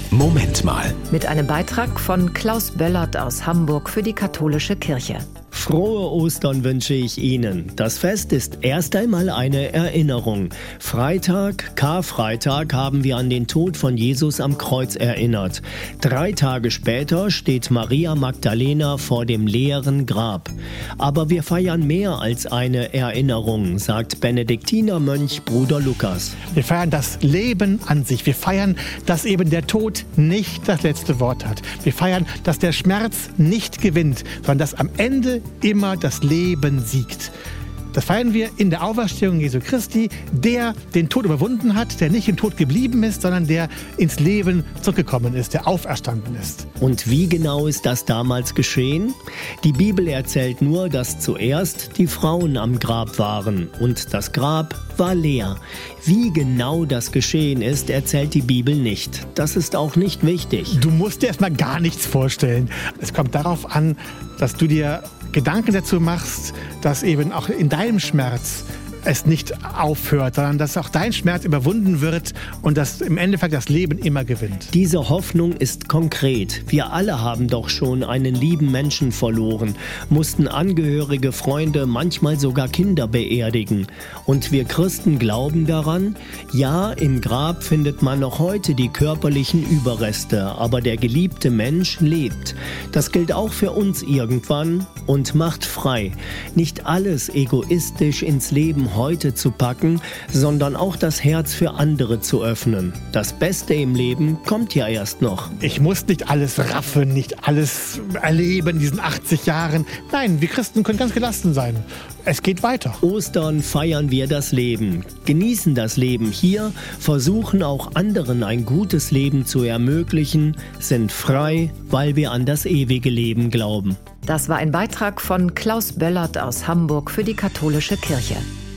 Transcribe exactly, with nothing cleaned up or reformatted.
Moment mal. Mit einem Beitrag von Klaus Böllert aus Hamburg für die Katholische Kirche. Frohe Ostern wünsche ich Ihnen. Das Fest ist erst einmal eine Erinnerung. Freitag, Karfreitag, haben wir an den Tod von Jesus am Kreuz erinnert. Drei Tage später steht Maria Magdalena vor dem leeren Grab. Aber wir feiern mehr als eine Erinnerung, sagt Benediktinermönch Bruder Lukas. Wir feiern das Leben an sich. Wir feiern, dass eben der Tod nicht das letzte Wort hat. Wir feiern, dass der Schmerz nicht gewinnt, sondern dass am Ende immer das Leben siegt. Das feiern wir in der Auferstehung Jesu Christi, der den Tod überwunden hat, der nicht im Tod geblieben ist, sondern der ins Leben zurückgekommen ist, der auferstanden ist. Und wie genau ist das damals geschehen? Die Bibel erzählt nur, dass zuerst die Frauen am Grab waren und das Grab war leer. Wie genau das geschehen ist, erzählt die Bibel nicht. Das ist auch nicht wichtig. Du musst dir erstmal gar nichts vorstellen. Es kommt darauf an, dass du dir Gedanken dazu machst, dass eben auch in deinem Schmerz es nicht aufhört, sondern dass auch dein Schmerz überwunden wird und dass im Endeffekt das Leben immer gewinnt. Diese Hoffnung ist konkret. Wir alle haben doch schon einen lieben Menschen verloren, mussten Angehörige, Freunde, manchmal sogar Kinder beerdigen. Und wir Christen glauben daran, ja, im Grab findet man noch heute die körperlichen Überreste, aber der geliebte Mensch lebt. Das gilt auch für uns irgendwann und macht frei. Nicht alles egoistisch ins Leben heute zu packen, sondern auch das Herz für andere zu öffnen. Das Beste im Leben kommt ja erst noch. Ich muss nicht alles raffen, nicht alles erleben in diesen achtzig Jahren. Nein, wir Christen können ganz gelassen sein. Es geht weiter. Ostern feiern wir das Leben, genießen das Leben hier, versuchen auch anderen ein gutes Leben zu ermöglichen, sind frei, weil wir an das ewige Leben glauben. Das war ein Beitrag von Klaus Böllert aus Hamburg für die Katholische Kirche.